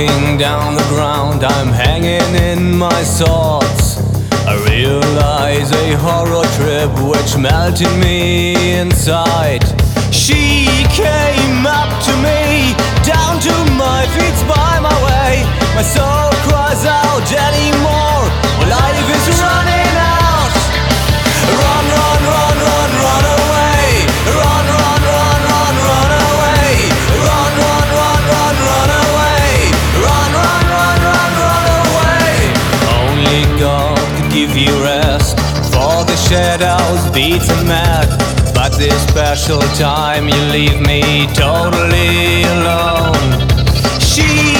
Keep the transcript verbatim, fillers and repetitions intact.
walking down the ground, I'm hanging in my thoughts. I realize a horror trip which melted me inside. She came up to me, down to my feet by my way. My soul cries out anymore, my life is running out. Run, run, run, run, run away. Run, run, run, run, run away. Run, run, run, run, run away. Run, run, run, run, run away. Only God could give you rest, for the shadows beating mad. But this special time you leave me totally alone. She